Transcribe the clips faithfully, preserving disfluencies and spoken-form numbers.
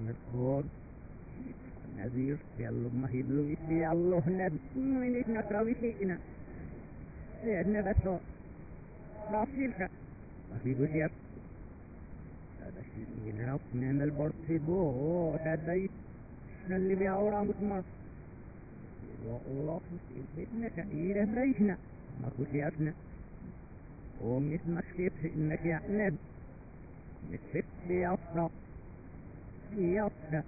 Merkod. Nazir, yallo mahidlu isi Allah nab. Minit na travisina. Said never saw. Rafilka. Mahidu here. هذا الشيء يلعب من البرتبو هذا اللي بيعور مسمار والله في الفتنة كثيرة بريشنا ما كسياتنا ومش مشكلة إنك يعنب مش بيعصر بيعصر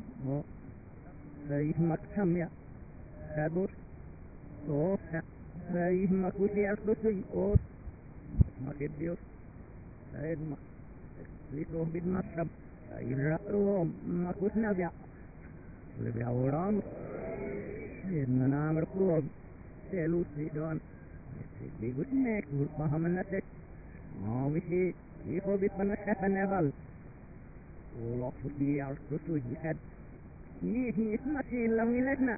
فيه مكتم يا كابوس صوفة فيه ما كسيات بسي أوس ما كبيوس فيه ما Lihat bin masam, ira rom, makus naga. Lebih orang, ini nama berkuat, selu sidon. Bigut nek, paham nasi. Mau bisi, ibu bit panas kata neval. Ulok suci al suci jihad. Ni ni masih lang ilatna.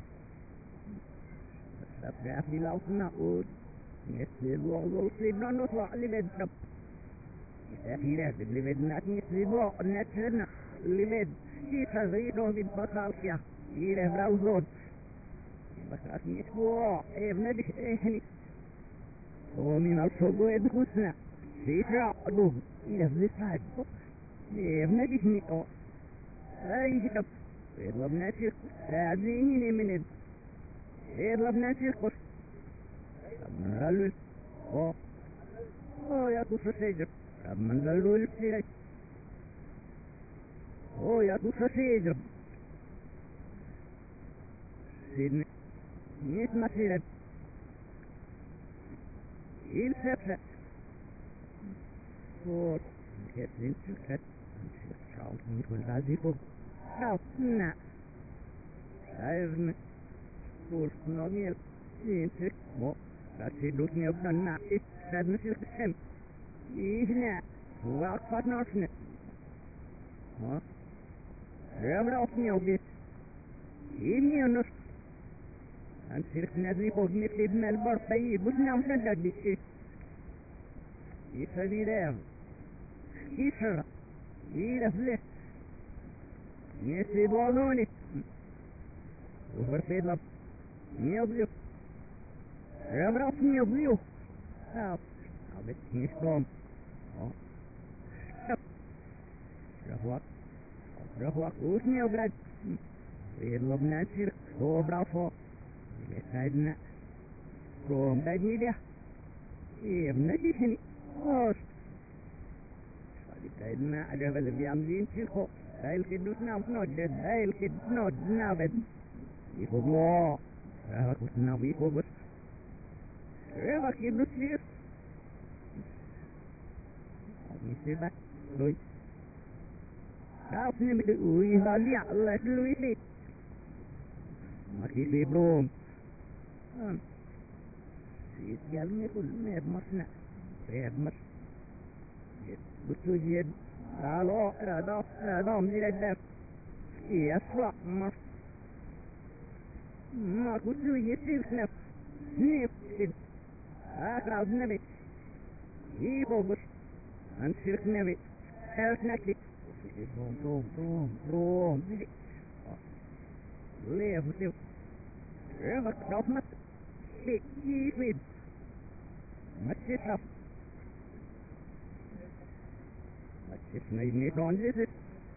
Tapi afi lautna ud. Nesi luar sidon usah libet sab. أخي لا اللي بدنا نسيبه نترنا اللي بد في تغييره بالبطاطا إلى براوزون بس نسيبه إيه بنبي إيه ومن الصبو يدخلنا في تعقله إلى الزفاد إيه بنبي نيكو أي شب يطلب ناسيق ساعديني من يطلب ناسيق من غلل أوه أوه يا كفر سيجر من قالوا لك هو يا كفر سيجر سيدنا نسمع سيدنا يلسفة فور كثيرين سكت شعوط نقول غازيكو شعوط نا شايفنا فور نغير ينسك مو راسيدوك نيوبنا نعيش سادنا سيكسم إهنا وقفت نفسنا ها رمنا أفني وبيت إني النص أنسيرك نزي فوق مثل ابن البر طيب بسنا مسدد بشي يسوي دام يسرع يلفلح يسي بوضوني وفرفيد لب يضيف رمنا أفني وبيو ها بس نسكم رفوق رفوق وسني وبلاد يطلب ناسير هو برافو يساعدنا روم بدي ده يبنى شني اوش يساعدنا على بل بيعملين سيركو هاي الكدوسنا ونود هاي الكدوسنا نابد يفوقوا رفوق وسنا بيفوق رفوق كدوسير Mesti lui. Kau ni mesti ui halia Allah lui ni. Masih belum. Si jalannya pun mer masna. Mer mas. Betul je. Kalau ada ada ni ada. Iya slak mas. Ma kudu je sirknap. Ni. Ah kau ni. Ibu bos. أنسيرك نبي أرك نكلي روم روم روم روم ليه بتيو رفق روح مت ليه يفيد ما تشرف ما تشرف نيجي دون جيس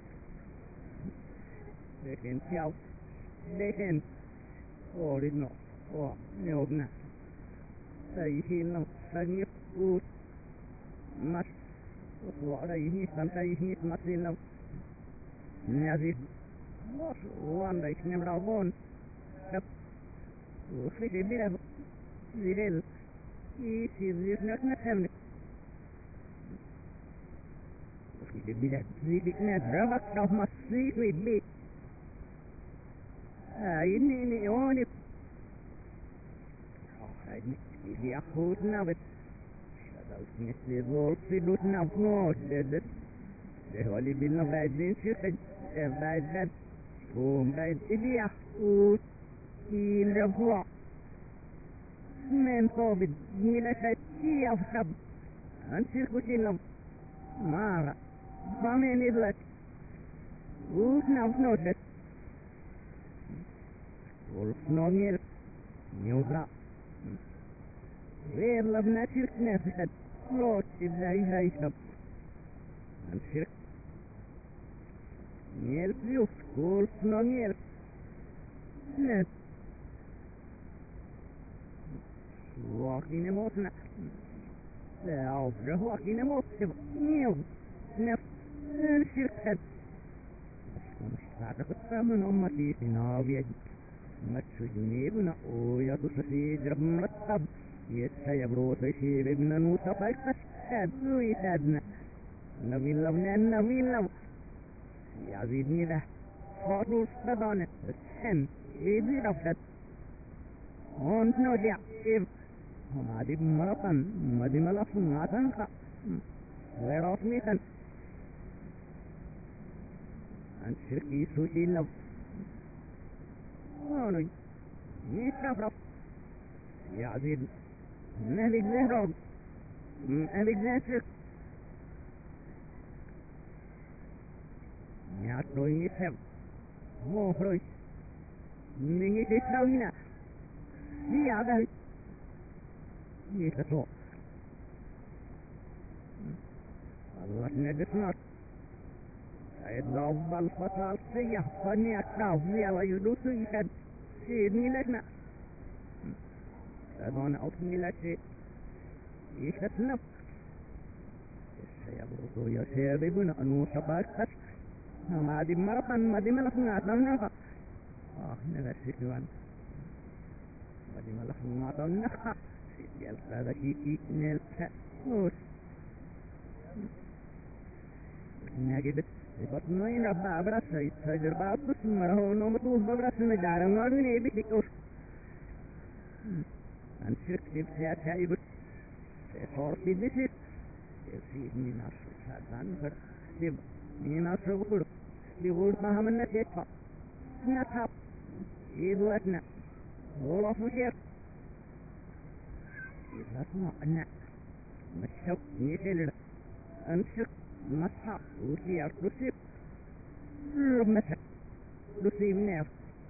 لكن تياو لكن أورينو أو نيوبنا سايهينو سايهيو مش وعليه فانتيه مثلا نازل وان ليش نمرون شب وفي بلا زيل يصير نحن نفهم وفي بلا زيل نضربك لو ما تصير بيت هاي نيني اوني هاي نيني اخوتنا بس مثل ضوء سيدوتنا فنوش ده هو اللي بينا بعدين شيخ بعد قوم بعد إليح وتيل رفوع من صوب جيلة شيء أفضل أنسير كتلهم مارا فمن إذلك Uus nou nodet. Wolf nongel. Nieuwra. Weer laf natuurlijk nefet. Lood is hij hij stap. En cirk. Niel pius. Wolf nongel. Net. Walking emotion. Now, the walking emotion. New. Nef. En cirk. Staat het samen om het is in alweer. Met zo'n even oh ja, dus het is er met tab. Yes, saya berusaha sih benar musa pakai kan, lui dan nabilam dan nabilam. Ya ini lah, harus berdoa. Kan, ini dapat. On no dia, if madi malapan, madi malafun ngatan ka. Where of me kan? And shirki suci lam. Oh no, ini berapa? Ya ini. Navig Zehrob. Navig Zehrob. Ya toy isem. Mo proy. Ningi tisawina. Ni ada. Ni kaso. Allah nedesnat. Saya dabbal fatal siyah fani aktaw ni ala yudusu ikan. Si ni lekna. أنا أطمي لك يختنف سيبرو يا سيبنا أنو شباك ما دي مرقن ما دي ملفنا أتناها آه نغسي كوان ما دي ملفنا أتناها سيدي الفادة كيكي نلتا نوس نجد بطنين ربا برسا يتفجر باب بسمره ونومتوه ببرسا نجارة نورني بيكوش and six tips here tell you for business is me not done but the me not so good the word Mahaman at it not up it was not all of here it was not a net much help needed and six must have would be out to ship method to see now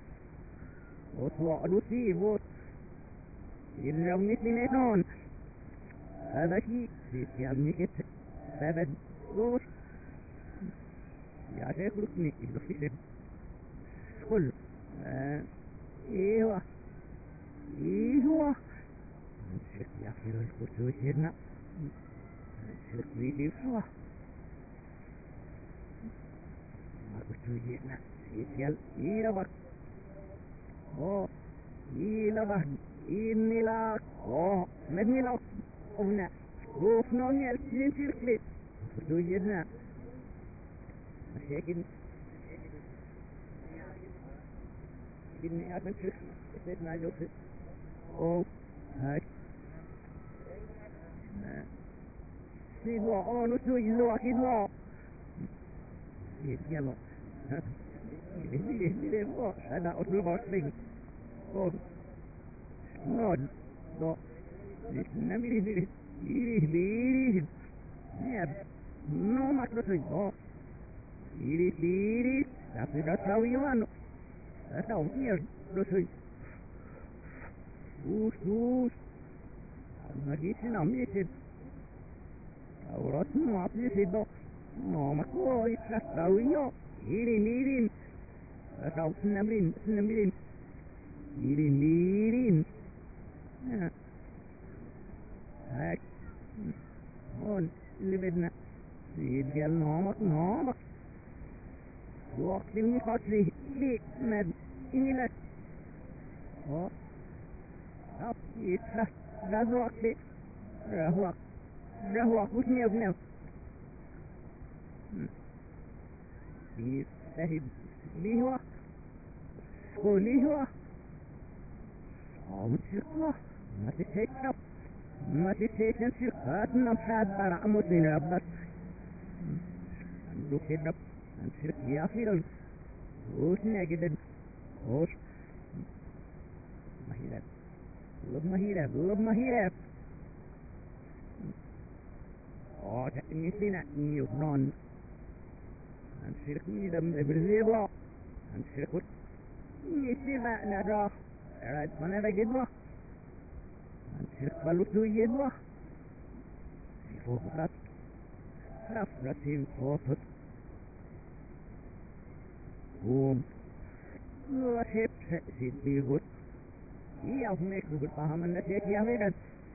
what to see what اليوم مثل نون هذا شيء يعني كده سبب روح يا شيخ ركني يقول في كل ايوه ايوه الشيخ يغفر الكتوش هنا الشيخ بيدي فوا ما كتوش هنا يسيال ايوه اوه ايوه inilah oh menilah ona roof nongel sin circle do yedna shekin inni akan circle set na jo oh hai si lo onu tu lo akino yelo ini ini lo ada otro bossing oh no, no, no, mire, mire, mire, mire, mire, no, más no soy, no, mire, mire, that's that's how you are, that's how here, no soy, sus, sus, no dice, no, mire, ahora no hace no, no, más no, that's how you, mire, mire, that's how, no, mire, no, mire, mire, mire, yeah. Right. Oh, libidna. Yidgel nomak nomak. Walked in the country. Big med. Inlet. Oh. Up. It's that. That's what it. Rahwak. Rahwak. Who's near now? He's Sahib. Lihwa. Oh, Lihwa. Oh, Lihwa. ما تتشرب ما تتشرب خاتنا بحاد برع مدين ربك عنده كده نشرب يا فيلم وش نجد وش ما هي لاب لب ما هي لاب لب ما هي لاب oh تأني سينا نيو نون أنشرك ميدم برزيبا أنشرك نسيبا نرى رأيت من بجدوا أنشرك بلوتو يدوا فوقت رفرتين فوقت قوم وشيب سيد بيقول يومك بقول فهم النتيجة يا ولد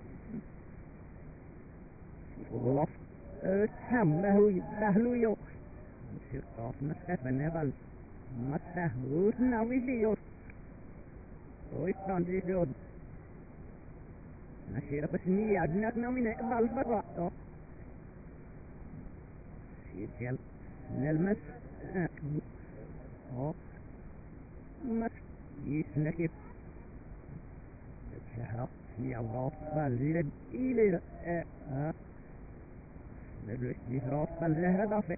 والله تم له له يو شقاف مسافة نبل مسافة ناوي ليو ويستان ديجود نشير بس نية أدنك ناوي نقبل برا شير نلمس أو مس يسنكب شهر في الله بالزيد إلى أه ندرس جهات بالزهر ضافة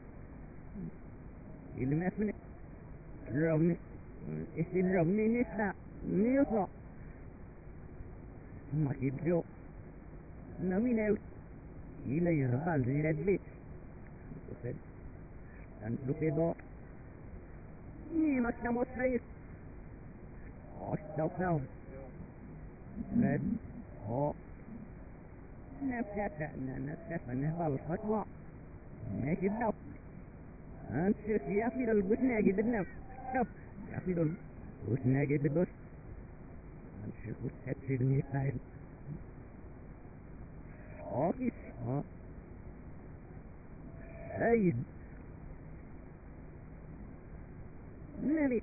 اللي ما اسمه رغم اسم رغم نسا نيوصا ما كيبجو نوي نوي إلى يربال زيد بيت وسد أنتو كده نيمة كموت رئيس أشتغل red hot نفسك نفسك نهبل الخطوة ما كده أنت يا في الجسنا جد النف شوف يا في الجسنا جد الجس أنت شوف تفسيرني فاهم أوكي ها سيد نبي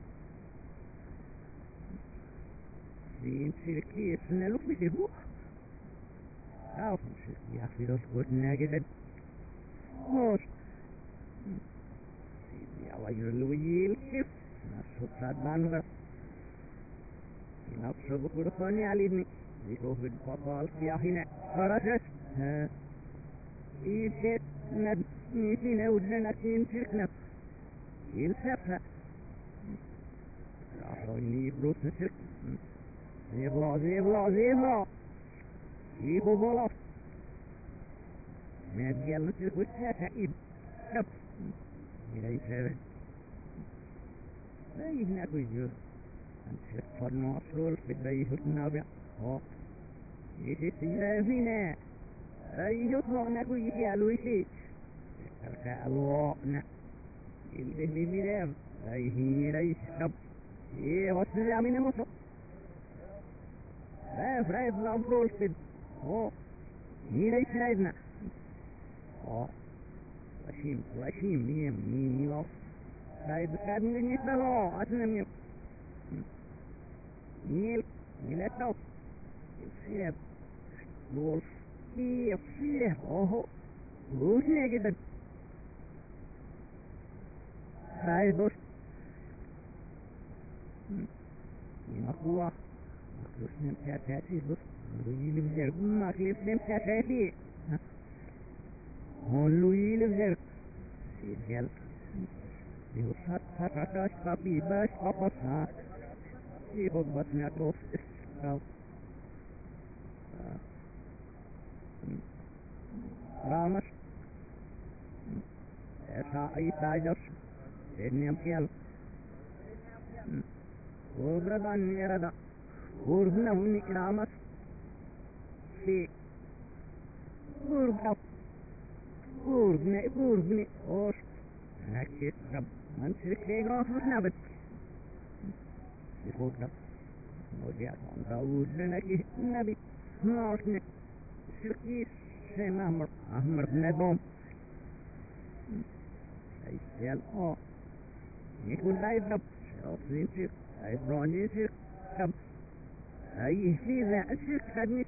زين شركية نلوك بيجيبوه أو شركية في الجسنا جد هوش يا ويل كيف نصوص بانغر نصوص برفاني عليني يروح البطال في هنا خرجت ها يجت ند نيجي نودنا كين شركنا يلسفها راحوا يبروس نشرك زيبلا زيبلا زيبلا يبو بلاف ما تجيل نشرك وشها إيد شب إلى يسافر لا يهنا كويجو أنت فرما أصول في البيت النابع هو يسي سيافينا أي يطلعنا كويجي ألويسي تركا الواقنا يلده بميرام أي هي ليس شب إيه وصل من مصر لا فرايد الأفضل في هو هي ليس رايدنا هو وشيم وشيم ميم ميم ميم رايد كاد من يتبعه أصلا ميم ميل ميلاتو يصير بول يصير أوه روسنا جدا رايد بوش ينقوا مخلوصنا بتاعتي بوش ويلي بزرق ما خليفنا بتاعتي هون لويل بزرق سيديال يوصل فترة كابي باش قبضها يخد بطنا توف اسكاو رامش اسا اي تاجر سيدني امكيال وبردان نيردا وربنا وني رامش في وربنا وربنا وربنا اوش نكيت رب من سيكي غافر نبت يقول رب وديات عن داود لنكي النبي نارسني سيكي سيم أحمر أحمر بن دوم سيسيال أو يقول لايف رب شرطين سيك عبراني سيك رب أي سيزا سيك خدني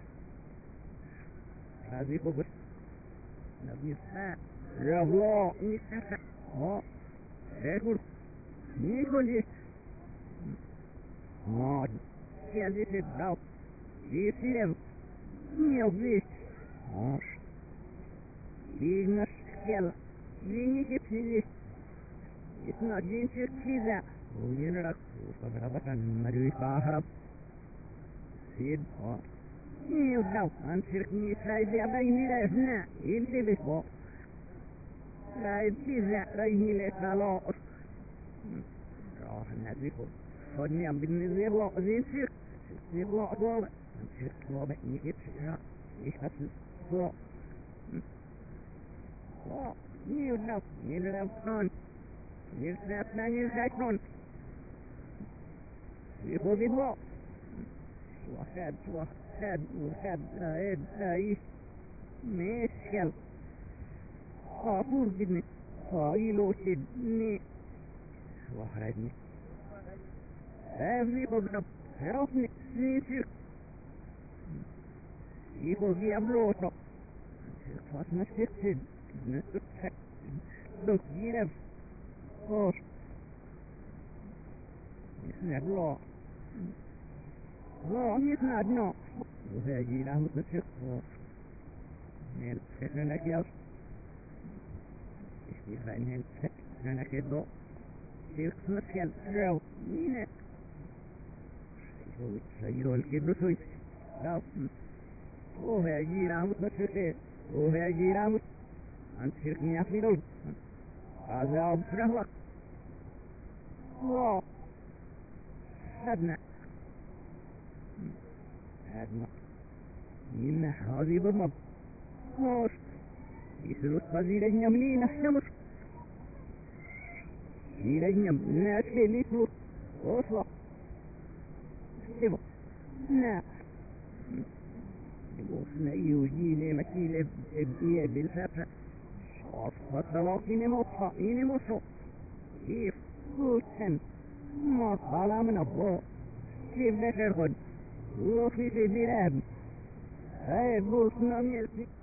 هذه قبر نبي سا رفلا نسخة ها يقول يقول إيه ما يلي تداو يسير يوزيش ماش يجنش يلا يجي كتير يسمع جين كذا وينرك وفقربة مدوي باهرب سيد ها يوداو أنشرك ميسايد يبيني لأسنا يلي بسبو Nej, sisältä ihmistä loos. Rohan näkyy. On ja minne se loosin syk. Se loosolle. Syk loove ikit ja ihas loo. Loo. Niin no. Niin on. Niin näyttää niin on. Joku vi loo. Sua häd, sua häd, sua häd, häd, häd. Meskal. Aapurgini. Ailuusidni. Suohraidni. Ääripogna. Raufni. Niisy. Ipogia blåsa. Fastna sitsid. Nöttet. Dukkinev. Ås. Isnä blå. Blå isnä dno. Uhegira hut nöttet. Nel. Sesnä kiels. Ihan helppo. Nää kedo. Silksna siellä rau. Minä. Se ei ole kedo soi. Rau. Ohe gira mut nöttet. Ohe gira mut. Antirkni afidol. Asa obsrahla. Wow. Adna. Adna. Minä haasi bomba. Noos. Isurut pasirenya menina namus. Sirenya nasle lipu. Oslo. Sivo. Na. Osna yujine makile ebie bilfatra. Asfattalok inimossa inimosso. If Guten. Ma salamna bo. Kif nekerhod. Lofi se dirab. Hey, Guten amyelsi.